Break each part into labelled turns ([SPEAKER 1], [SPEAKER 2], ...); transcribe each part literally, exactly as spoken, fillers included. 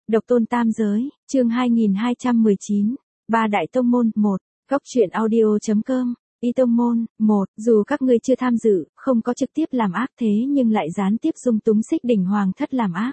[SPEAKER 1] Độc tôn tam giới, chương hai nghìn hai trăm mười chín, Ba Đại Tông Môn, một, Góc truyện audio.com, Y Tông Môn, một, dù các ngươi chưa tham dự, không có trực tiếp làm ác thế nhưng lại gián tiếp dung túng Xích Đỉnh Hoàng thất làm ác.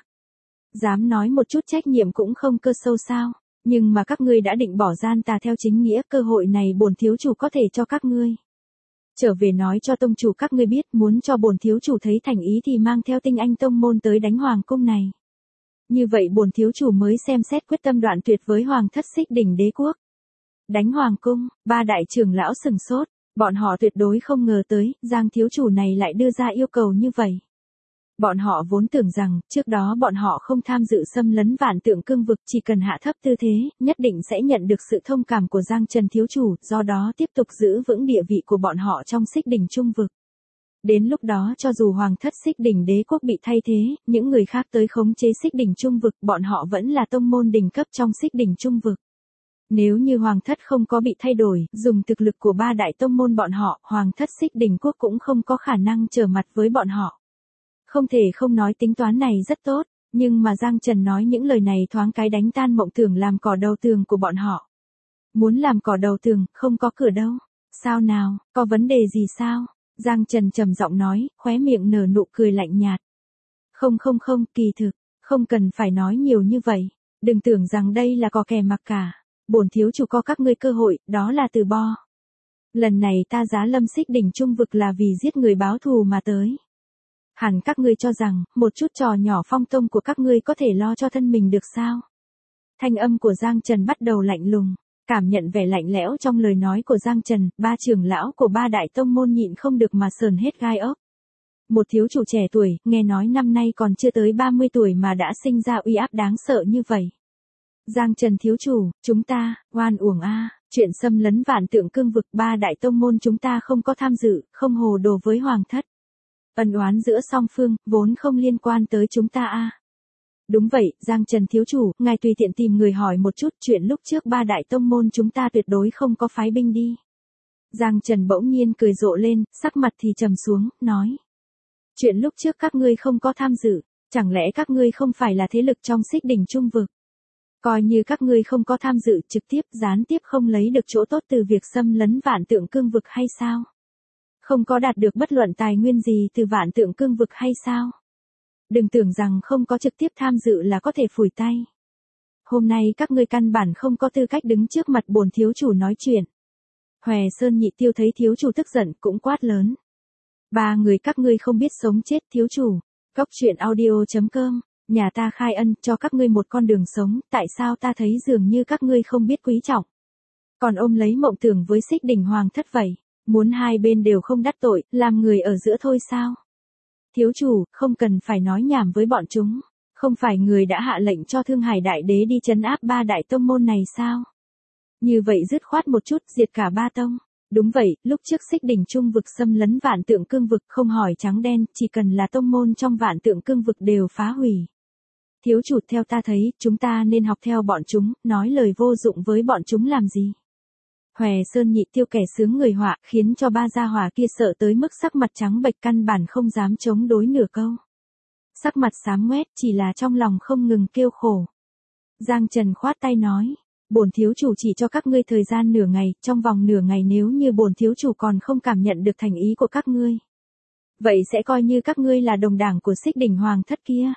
[SPEAKER 1] Dám nói một chút trách nhiệm cũng không cơ sâu sao, nhưng mà các ngươi đã định bỏ gian tà theo chính nghĩa, cơ hội này bổn thiếu chủ có thể cho các ngươi. Trở về nói cho tông chủ các ngươi biết, muốn cho bổn thiếu chủ thấy thành ý thì mang theo tinh anh tông môn tới đánh hoàng cung này. Như vậy bổn thiếu chủ mới xem xét quyết tâm đoạn tuyệt với hoàng thất Xích Đỉnh đế quốc. Đánh hoàng cung, ba đại trưởng lão sừng sốt, bọn họ tuyệt đối không ngờ tới, Giang thiếu chủ này lại đưa ra yêu cầu như vậy. Bọn họ vốn tưởng rằng, trước đó bọn họ không tham dự xâm lấn Vạn Tượng Cương vực, chỉ cần hạ thấp tư thế, nhất định sẽ nhận được sự thông cảm của Giang Trần thiếu chủ, do đó tiếp tục giữ vững địa vị của bọn họ trong Xích Đỉnh Trung vực. Đến lúc đó cho dù hoàng thất Xích Đỉnh đế quốc bị thay thế, những người khác tới khống chế Xích Đỉnh Trung vực, bọn họ vẫn là tông môn đỉnh cấp trong Xích Đỉnh Trung vực. Nếu như hoàng thất không có bị thay đổi, dùng thực lực của ba đại tông môn bọn họ, hoàng thất Xích Đỉnh quốc cũng không có khả năng trở mặt với bọn họ. Không thể không nói tính toán này rất tốt, nhưng mà Giang Trần nói những lời này thoáng cái đánh tan mộng tưởng làm cỏ đầu tường của bọn họ. Muốn làm cỏ đầu tường, không có cửa đâu. Sao nào, có vấn đề gì sao? Giang Trần trầm giọng nói, khóe miệng nở nụ cười lạnh nhạt. Không không không, kỳ thực, không cần phải nói nhiều như vậy. Đừng tưởng rằng đây là cò kè mặc cả. Bổn thiếu chủ có các ngươi cơ hội, đó là từ bo. Lần này ta giá lâm Xích Đỉnh Trung vực là vì giết người báo thù mà tới. Hẳn các ngươi cho rằng, một chút trò nhỏ phong tông của các ngươi có thể lo cho thân mình được sao? Thanh âm của Giang Trần bắt đầu lạnh lùng, cảm nhận vẻ lạnh lẽo trong lời nói của Giang Trần, ba trưởng lão của ba đại tông môn nhịn không được mà sờn hết gai ốc. Một thiếu chủ trẻ tuổi, nghe nói năm nay còn chưa tới ba mươi tuổi mà đã sinh ra uy áp đáng sợ như vậy. Giang Trần thiếu chủ, chúng ta, oan uổng a, chuyện xâm lấn Vạn Tượng Cương vực ba đại tông môn chúng ta không có tham dự, không hồ đồ với hoàng thất. Ân oán giữa song phương, vốn không liên quan tới chúng ta a. Đúng vậy, Giang Trần thiếu chủ, ngài tùy tiện tìm người hỏi một chút, chuyện lúc trước ba đại tông môn chúng ta tuyệt đối không có phái binh đi. Giang Trần bỗng nhiên cười rộ lên, sắc mặt thì trầm xuống, nói. Chuyện lúc trước các ngươi không có tham dự, chẳng lẽ các ngươi không phải là thế lực trong Xích Đỉnh Trung vực? Coi như các ngươi không có tham dự, trực tiếp, gián tiếp không lấy được chỗ tốt từ việc xâm lấn Vạn Tượng Cương vực hay sao? Không có đạt được bất luận tài nguyên gì từ Vạn Tượng Cương vực hay sao? Đừng tưởng rằng không có trực tiếp tham dự là có thể phủi tay. Hôm nay các ngươi căn bản không có tư cách đứng trước mặt bổn thiếu chủ nói chuyện. Hòe Sơn Nhị Tiêu thấy thiếu chủ tức giận cũng quát lớn. Ba người các ngươi không biết sống chết thiếu chủ. Góc truyện audio.com, nhà ta khai ân cho các ngươi một con đường sống, tại sao ta thấy dường như các ngươi không biết quý trọng. Còn ôm lấy mộng tưởng với Xích Đỉnh Hoàng thất vậy. Muốn hai bên đều không đắc tội, làm người ở giữa thôi sao? Thiếu chủ, không cần phải nói nhảm với bọn chúng. Không phải người đã hạ lệnh cho Thương Hải Đại Đế đi trấn áp ba đại tông môn này sao? Như vậy dứt khoát một chút, diệt cả ba tông. Đúng vậy, lúc trước Xích Đỉnh Trung vực xâm lấn Vạn Tượng Cương vực không hỏi trắng đen, chỉ cần là tông môn trong Vạn Tượng Cương vực đều phá hủy. Thiếu chủ, theo ta thấy, chúng ta nên học theo bọn chúng, nói lời vô dụng với bọn chúng làm gì? Hòe Sơn Nhị Tiêu kẻ sướng người họa, khiến cho ba gia hỏa kia sợ tới mức sắc mặt trắng bệch, căn bản không dám chống đối nửa câu. Sắc mặt xám ngoét, chỉ là trong lòng không ngừng kêu khổ. Giang Trần khoát tay nói, bổn thiếu chủ chỉ cho các ngươi thời gian nửa ngày, trong vòng nửa ngày nếu như bổn thiếu chủ còn không cảm nhận được thành ý của các ngươi. Vậy sẽ coi như các ngươi là đồng đảng của Xích Đỉnh Hoàng thất kia.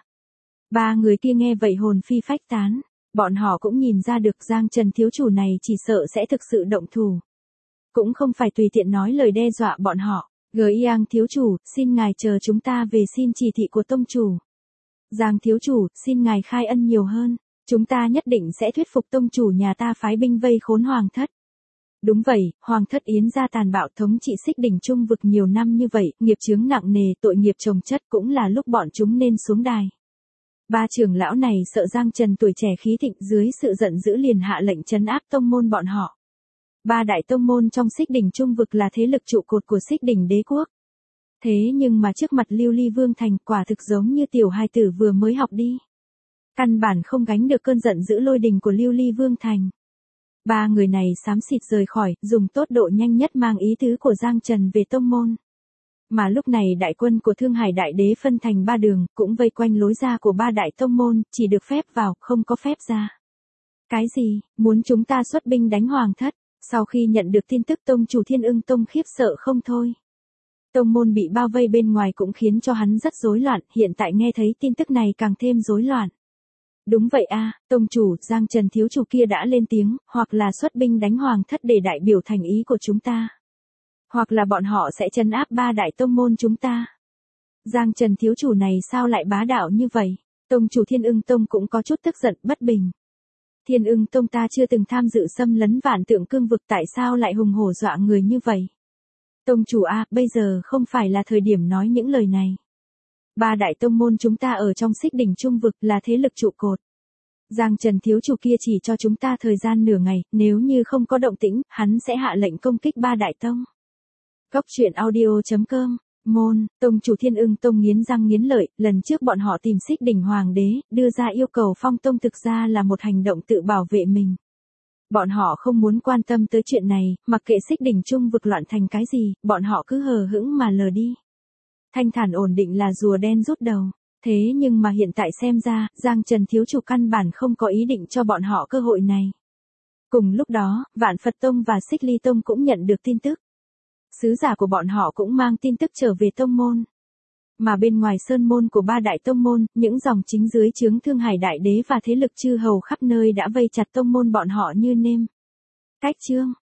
[SPEAKER 1] Ba người kia nghe vậy hồn phi phách tán. Bọn họ cũng nhìn ra được Giang Trần thiếu chủ này chỉ sợ sẽ thực sự động thủ. Cũng không phải tùy tiện nói lời đe dọa bọn họ. Giang thiếu chủ, xin ngài chờ chúng ta về xin chỉ thị của tông chủ. Giang thiếu chủ, xin ngài khai ân nhiều hơn. Chúng ta nhất định sẽ thuyết phục tông chủ nhà ta phái binh vây khốn hoàng thất. Đúng vậy, hoàng thất Yến gia tàn bạo thống trị Xích Đỉnh Trung vực nhiều năm như vậy, nghiệp chướng nặng nề, tội nghiệp chồng chất, cũng là lúc bọn chúng nên xuống đài. Ba trưởng lão này sợ Giang Trần tuổi trẻ khí thịnh, dưới sự giận dữ liền hạ lệnh trấn áp tông môn bọn họ. Ba đại tông môn trong Xích Đỉnh Trung vực là thế lực trụ cột của Xích Đỉnh đế quốc. Thế nhưng mà trước mặt Lưu Ly Vương Thành quả thực giống như tiểu hài tử vừa mới học đi. Căn bản không gánh được cơn giận dữ lôi đình của Lưu Ly Vương Thành. Ba người này xám xịt rời khỏi, dùng tốc độ nhanh nhất mang ý tứ của Giang Trần về tông môn. Mà lúc này đại quân của Thương Hải Đại Đế phân thành ba đường, cũng vây quanh lối ra của ba đại tông môn, chỉ được phép vào, không có phép ra. Cái gì, muốn chúng ta xuất binh đánh Hoàng thất? Sau khi nhận được tin tức tông chủ Thiên Ưng Tông khiếp sợ không thôi. Tông môn bị bao vây bên ngoài cũng khiến cho hắn rất rối loạn, hiện tại nghe thấy tin tức này càng thêm rối loạn. Đúng vậy a, tông chủ, Giang Trần thiếu chủ kia đã lên tiếng, hoặc là xuất binh đánh Hoàng thất để đại biểu thành ý của chúng ta. Hoặc là bọn họ sẽ trấn áp ba đại tông môn chúng ta. Giang Trần thiếu chủ này sao lại bá đạo như vậy? Tông chủ Thiên Ưng Tông cũng có chút tức giận, bất bình. Thiên Ưng Tông ta chưa từng tham dự xâm lấn Vạn Tượng Cương vực, tại sao lại hùng hổ dọa người như vậy? Tông chủ a, bây giờ không phải là thời điểm nói những lời này. Ba đại tông môn chúng ta ở trong Xích Đỉnh Trung vực là thế lực trụ cột. Giang Trần thiếu chủ kia chỉ cho chúng ta thời gian nửa ngày, nếu như không có động tĩnh, hắn sẽ hạ lệnh công kích ba đại tông. Cốc truyện audio chấm com. Môn, tông chủ Thiên Ưng Tông nghiến răng nghiến lợi, lần trước bọn họ tìm Xích Đỉnh Hoàng đế, đưa ra yêu cầu phong tông thực ra là một hành động tự bảo vệ mình. Bọn họ không muốn quan tâm tới chuyện này, mặc kệ Xích Đỉnh Trung vực loạn thành cái gì, bọn họ cứ hờ hững mà lờ đi. Thanh thản ổn định là rùa đen rút đầu. Thế nhưng mà hiện tại xem ra, Giang Trần thiếu chủ căn bản không có ý định cho bọn họ cơ hội này. Cùng lúc đó, Vạn Phật Tông và Xích Ly Tông cũng nhận được tin tức. Sứ giả của bọn họ cũng mang tin tức trở về tông môn. Mà bên ngoài sơn môn của ba đại tông môn, những dòng chính dưới trướng Thương Hải Đại Đế và thế lực chư hầu khắp nơi đã vây chặt tông môn bọn họ như nêm. Cách chương,